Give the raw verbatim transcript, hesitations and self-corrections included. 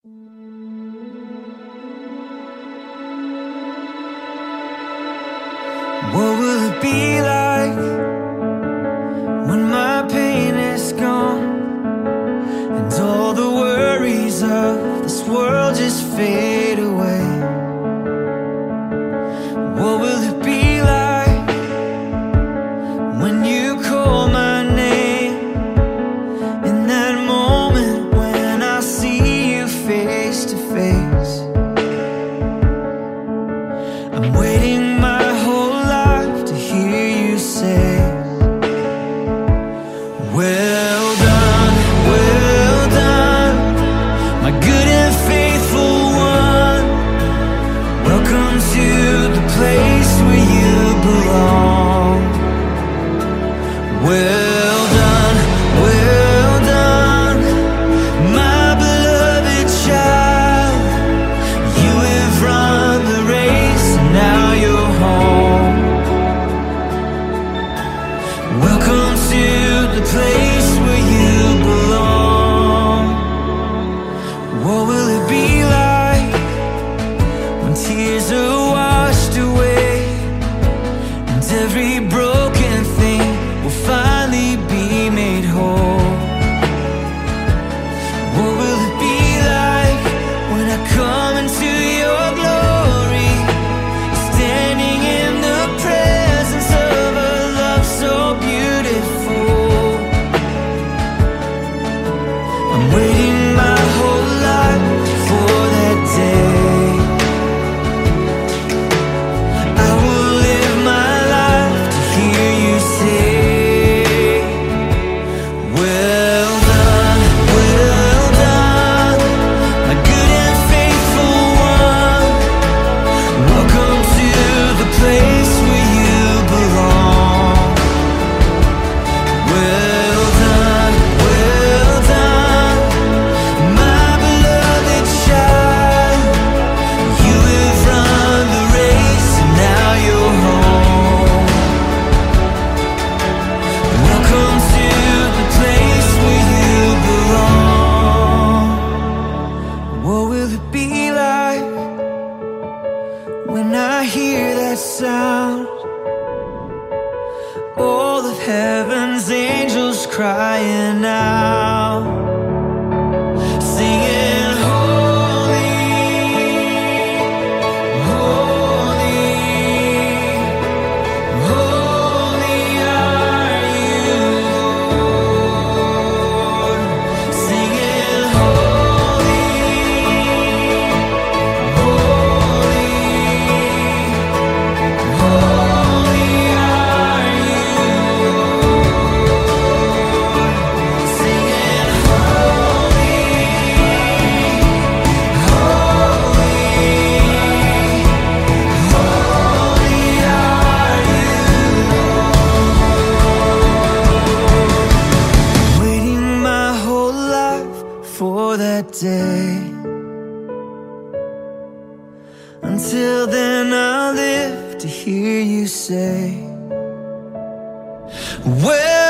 What will it be like when my pain is gone and all the worries of this world just fade away? What will it be like when you call my name, in that moment when I see you face to face? I'm waiting my whole life to hear you say, well done, well done, my good and faithful one. Welcome to the place where you belong. Well done, well done, my beloved child. You have run the race and now you're home. Welcome to the place where you belong. What will it be like when tears are washed away and every broken thing will finally be made whole? What will it be like when I come into your glory, standing in the presence of a love so beautiful? I'm waiting my whole life for that day. I will live my life to hear you say, well done, well done, my good and faithful one. Welcome to the place where you belong. Well done, well done, my beloved child. You have run the race and now you're home. Welcome to the place where you belong. What will it be like when I hear that sound? All of heaven's angels crying out, singing holy, holy, holy are you, Lord. Singing holy, holy, holy are you, Lord. Singing holy, holy, holy are you, Lord. Waiting my whole life for that day. Until then I'll live to hear you say, well